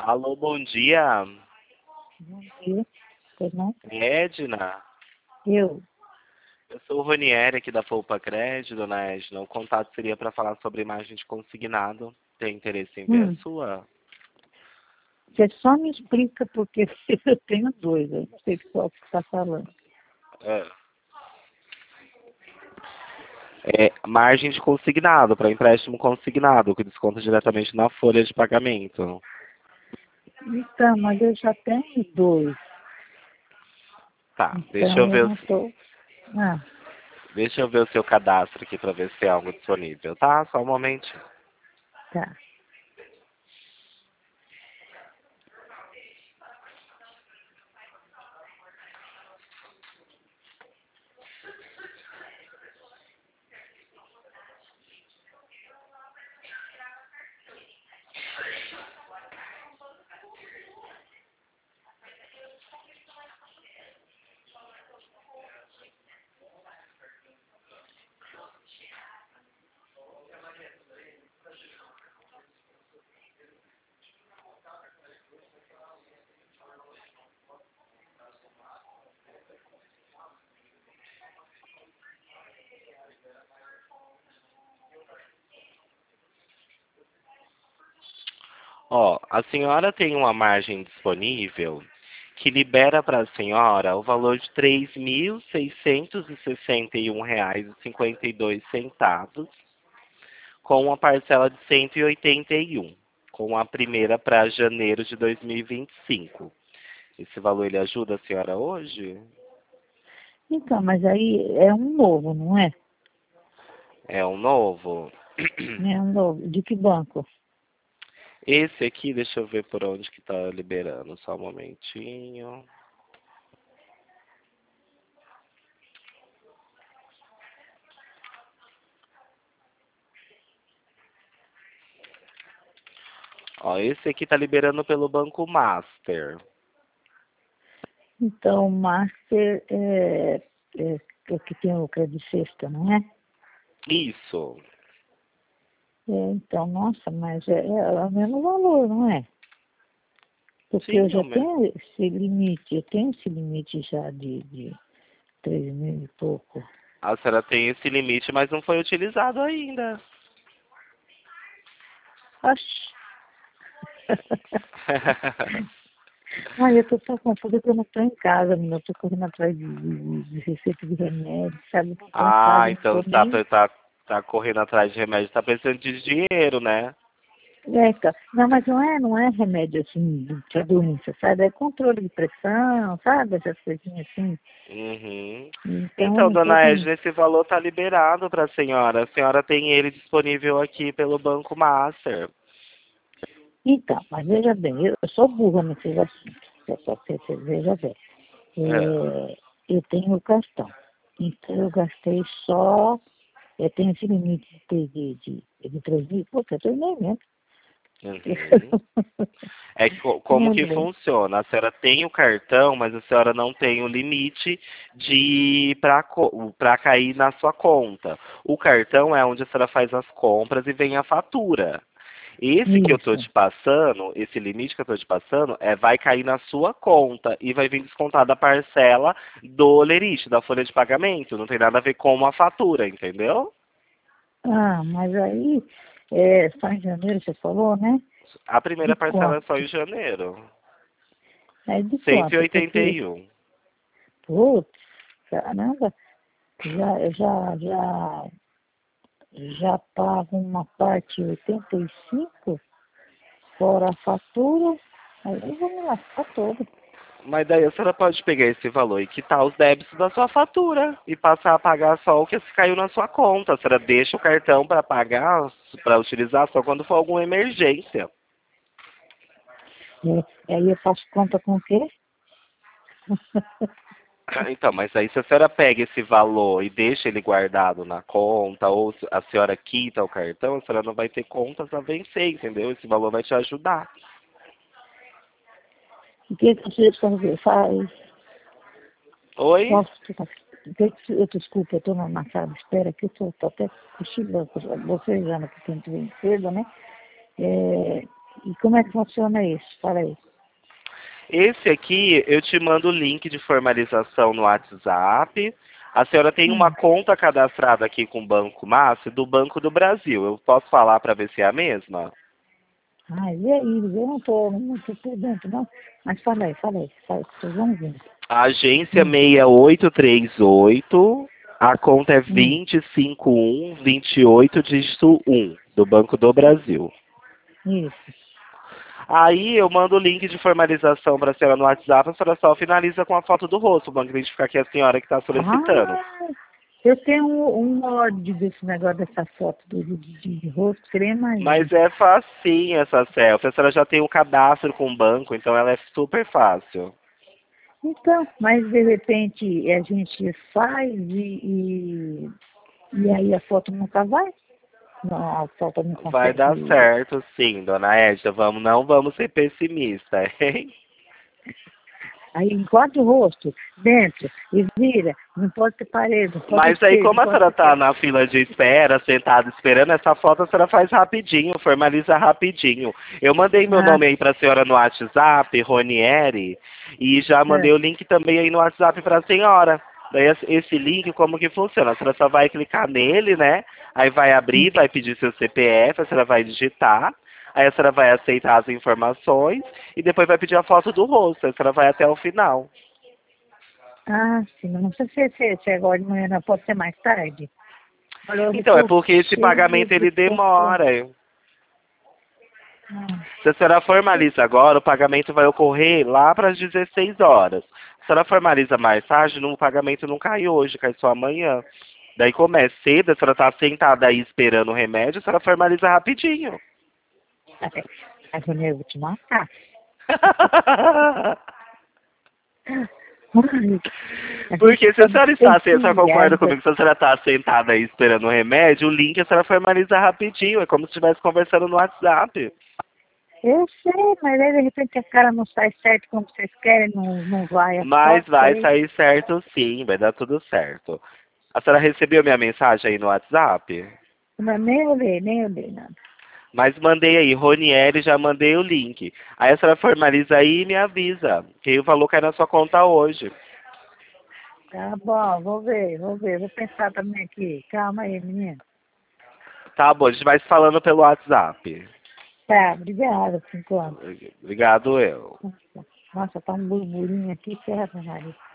Alô, bom dia. Bom dia, pois não? Edna. Eu, Eu sou o Ronieri aqui da Poupa Crédito, dona Edna. O contato seria para falar sobre imagem de consignado. Tem interesse em ver a sua? você só me explica porque eu tenho dois, eu não sei qual que você está falando. É. Margem de consignado, para empréstimo consignado, que desconta diretamente na folha de pagamento. Então, mas eu já tenho dois, Tá, então eu não estou... Ah, deixa eu ver o seu cadastro aqui para ver se tem algo disponível, tá? Só um momento. tá. Ó, a senhora tem uma margem disponível que libera para a senhora o valor de R$ 3.661,52, com uma parcela de 181, com a primeira para janeiro de 2025. Esse valor ele ajuda a senhora hoje? Então, mas aí é um novo, não é? É um novo? É um novo. De que banco? Esse aqui, deixa eu ver por onde que tá liberando, só um momentinho. Ó, esse aqui tá liberando pelo Banco Master. Então, o Master é o que tem o crédito sexta, não é? Isso. Então, nossa, mas é o mesmo valor, não é? Porque eu Sim, é já o mesmo. tenho esse limite, eu tenho esse limite já de 3.000 e pouco. A senhora tem esse limite, mas não foi utilizado ainda. Oxi. Olha, eu tô tão confusa que eu não estou em casa, menina. Eu tô correndo atrás de receita de remédio, sabe? Não estou em casa, Ah, não então estou você tá, nem... tá correndo atrás de remédio, tá precisando de dinheiro, né? Então, não, mas não é remédio assim de doença, sabe? É controle de pressão, sabe? Essas coisinhas assim. Uhum. Então eu Então, não estou dona com... Edna, esse valor tá liberado para a senhora. A senhora tem ele disponível aqui pelo Banco Master. Então, mas veja bem, eu sou burra nesses assuntos. Você veja bem. É. Eu tenho o cartão. Então eu gastei só... Eu tenho esse limite de 3.000, porque eu terminei mesmo. Uhum. É que como Meu que Deus. funciona? A senhora tem o cartão, mas a senhora não tem o limite de para cair na sua conta. O cartão é onde a senhora faz as compras e vem a fatura. Esse que eu estou Isso. te passando, esse limite que eu estou te passando, vai cair na sua conta e vai vir descontada a parcela do lerite, da folha de pagamento. Não tem nada a ver com a fatura, entendeu? Ah, mas aí, só em janeiro você falou, né? A De primeira parcela é só quanto? em janeiro. É de Cento e quanto? oitenta Porque, e um. putz, caramba, já pago uma parte 85, fora a fatura, aí eu vou me lascar todo. Mas daí a senhora pode pegar esse valor e quitar os débitos da sua fatura e passar a pagar só o que caiu na sua conta. A senhora deixa o cartão para pagar, para utilizar só quando for alguma emergência. Aí eu faço conta com o quê? Então, mas aí se a senhora pega esse valor e deixa ele guardado na conta, ou se a senhora quita o cartão, a senhora não vai ter contas a vencer, entendeu? Esse valor vai te ajudar. O que você fazer? Faz. Oi? Posso ficar... Desculpa, eu estou na sala de espera aqui, eu estou até cochilando, bocejando, porque tem que vir cedo, né? É, E como é que funciona isso? Fala aí. Esse aqui, eu te mando o link de formalização no WhatsApp. A senhora tem uma Hum. conta cadastrada aqui com o Banco Márcio do Banco do Brasil. Eu posso falar para ver se é a mesma? Ah, e aí? Eu não tô muito por dentro, não. Mas fala aí. Vocês vão ver. A agência Hum. 6838, a conta é Hum. 25128, dígito 1, do Banco do Brasil. Isso. Aí eu mando o link de formalização para a senhora no WhatsApp, a senhora só finaliza com a foto do rosto, o banco identificar que é a senhora que está solicitando. Ah, eu tenho um ódio desse negócio dessa foto de rosto, que você nem imagina. Mas é facinho essa selfie, a senhora já tem o cadastro com o banco, então ela é super fácil. Então, mas de repente a gente faz e aí a foto nunca vai? Não, a foto não Vai dar consegue. certo sim, dona Edna, não vamos ser pessimistas, hein? Aí enquadra o rosto dentro e vira. Não pode ter parede, não pode Mas ter aí, peso, não como a pode senhora ter tá teto. na fila de espera, sentada esperando essa foto, a senhora faz rapidinho, formaliza rapidinho. Eu mandei meu Ah, nome aí pra senhora no WhatsApp, Ronieri, e já mandei é. o link também aí no WhatsApp pra senhora. Daí esse link, como que funciona? A senhora só vai clicar nele, né? Aí vai abrir, vai pedir seu CPF, a senhora vai digitar, aí a senhora vai aceitar as informações e depois vai pedir a foto do rosto, a senhora vai até o final. Ah, sim, mas não precisa ser agora de manhã, não pode ser mais tarde. Olha, hoje eu Então, é tô porque esse cheio pagamento de ele compra. demora. Ah, Se a senhora formaliza agora, o pagamento vai ocorrer lá para as 16 horas. Se a senhora formaliza mais tarde, o pagamento não cai hoje, cai só amanhã. Daí começa cedo, a senhora está sentada aí esperando o remédio, a senhora formaliza rapidinho. mas eu vou te matar. Ai, a gente Porque se tá a senhora está, se a senhora concorda desconfiada. comigo, se a senhora está sentada aí esperando o remédio, o link a senhora formaliza rapidinho, é como se estivesse conversando no WhatsApp. Eu sei, mas aí de repente a cara não sai certo como vocês querem, não vai a Mas foto vai aí. sair certo sim, vai dar tudo certo. A senhora recebeu minha mensagem aí no WhatsApp? Mas nem olhei nada. Mas mandei aí, Ronieri, já mandei o link. Aí a senhora formaliza aí e me avisa, que o valor cai na sua conta hoje. Tá bom, vou pensar também aqui. Calma aí, menina. Tá bom, a gente vai se falando pelo WhatsApp. Tá, obrigada por enquanto. Obrigado eu. Nossa, tá um burburinho aqui, ferra, Maria.